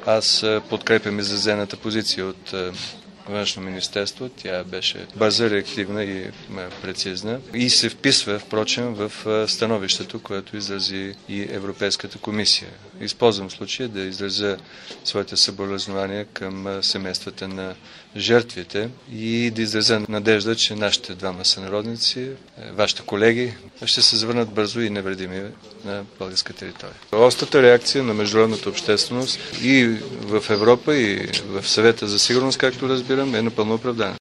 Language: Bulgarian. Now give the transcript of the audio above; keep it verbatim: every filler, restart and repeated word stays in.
Аз подкрепям изразената позиция от Външно министерство. Тя беше бърза, реактивна и прецизна и се вписва, впрочем, в становището, което изрази и Европейската комисия. Използвам случая да изразя своите съболезнования към семействата на жертвите и да изразя надежда, че нашите двама сънародници, вашите колеги, ще се завърнат бързо и невредими на българска територия. Острата реакция на международната общественост и в Европа, и в Съвета за сигурност, както разбирам, е напълно оправдана.